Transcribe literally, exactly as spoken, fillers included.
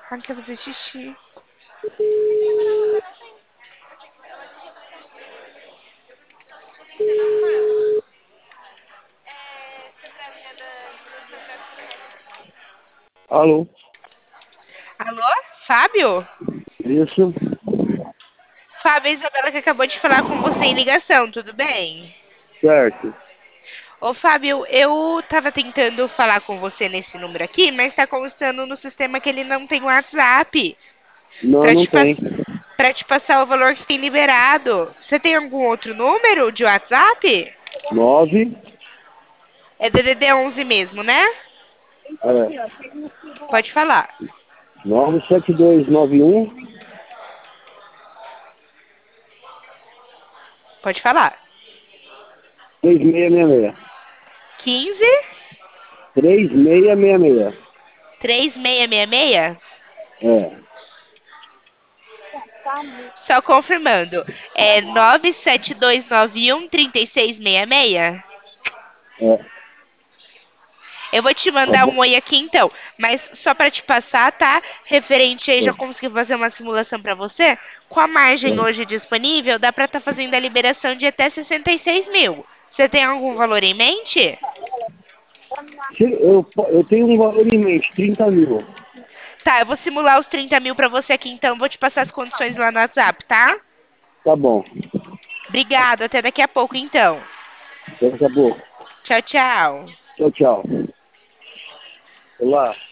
Ai, quer fazer xixi. Alô? Alô? Fábio? Isso? Fábio, a Isabela que acabou de falar com você em ligação, tudo bem? Certo. Ô, Fábio, eu tava tentando falar com você nesse número aqui, mas tá constando no sistema que ele não tem WhatsApp. Não, Pra não te, pass... tem. pra te passar o valor que tem liberado. Você tem algum outro número de WhatsApp? Nove. É D D D onze mesmo, né? É. Pode falar. Nove sete dois nove um Pode falar. três seis seis seis. quinze, Três seis seis seis. três seis seis seis? É. Só confirmando. É nove sete dois nove um três seis seis seis? É. Eu vou te Tá mandar bom. um oi aqui então, mas só pra te passar, tá? Referente aí, já É. consegui fazer uma simulação pra você. Com a margem É. hoje disponível, dá pra estar fazendo a liberação de até sessenta e seis mil. Você tem algum valor em mente? Se eu, eu tenho um valor em mente, trinta mil. Tá, eu vou simular os trinta mil pra você aqui então, vou te passar as condições lá no WhatsApp, tá? Tá bom. Obrigado, até daqui a pouco então. Daqui a pouco. Tchau, tchau. Tchau, tchau. Olá.